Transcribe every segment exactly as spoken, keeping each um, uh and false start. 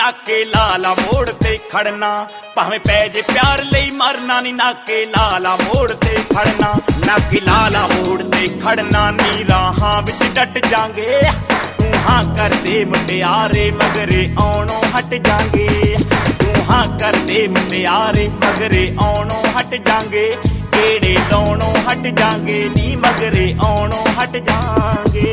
नाके लाला मोड़ ते खड़ना, भावें पै जे प्यार लई मरना नी नाके लाला मोड़ ते खड़ना। नाके लाला मोड़ ते खड़ना नी राहां विच डट जांगे, तू हां कर दे मुटियारे मगरे आउणों हट जांगे। तू हां कर दे मुटियारे मगरे आउणों हट जांगे, केड़े लाउणों हट जांगे नी मगरे आउणों हट जांगे।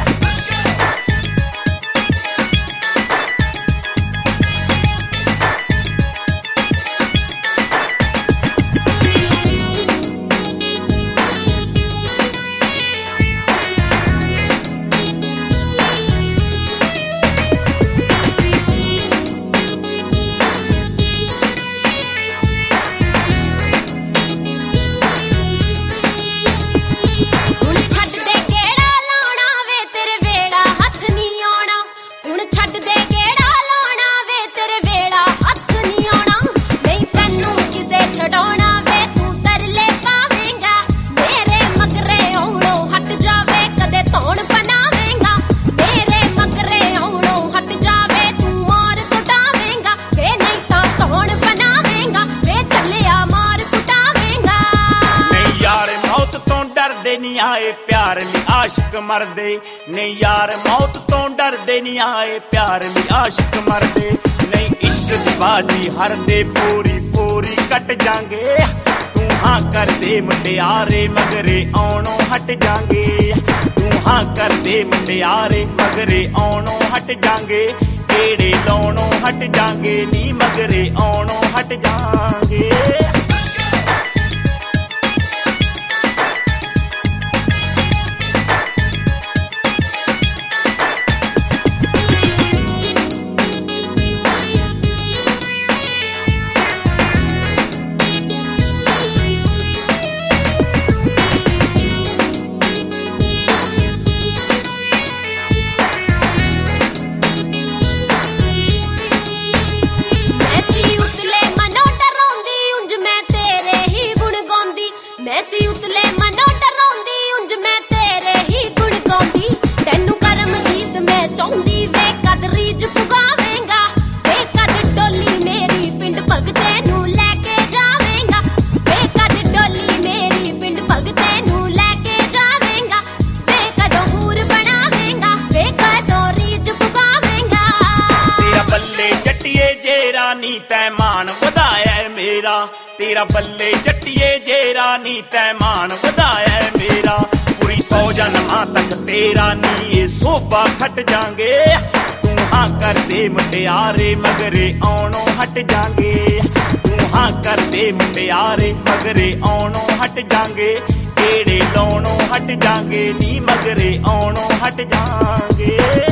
नहीं आए प्यार ली आशिक मरदे, नहीं यार मौत तो डरदे नहीं आए प्यार ली आशिक मरदे। नहीं इश्क दी बाजी हर दे पूरी पूरी कट जांगे, तू हां कर दे मुटियारे मगरे आउणों हट जांगे। तू हां कर दे मुटियारे मगरे आउणों हट जांगे, केड़े लाउणों हट जांगे नी मगरे आउणों हट जांगे। मैसी उतले मनो डराउंदी उंज मैं तेरे ही गुण गाउंदी, तैनू करमजीत मैं चाहुंदी वे कद रीज पुगावेंगा। वे कद डोली मेरी पिंड भगते नू लैके जावेंगा, वे कद डोली मेरी पिंड भगते नू लैके जावेंगा। वे कदों हूर बनावेंगा, वे कदों रीज पुगावेंगा। तेरा बल्ले जट्टिए जेरा नी तै मान वधाया मेरा, तेरा बल्ले जट्टिए जेरा नी तै मान वधाया मेरा। पूरी सौ जन्मां तक तेरा नी ये सोभा खट जांगे, तू हां कर दे मुटियारे मगरे आउणों हट जांगे। तू हां कर दे मुटियारे मगरे आउणों हट जांगे, केड़े लाउणों हट जांगे नी मगरे आउणों हट जांगे।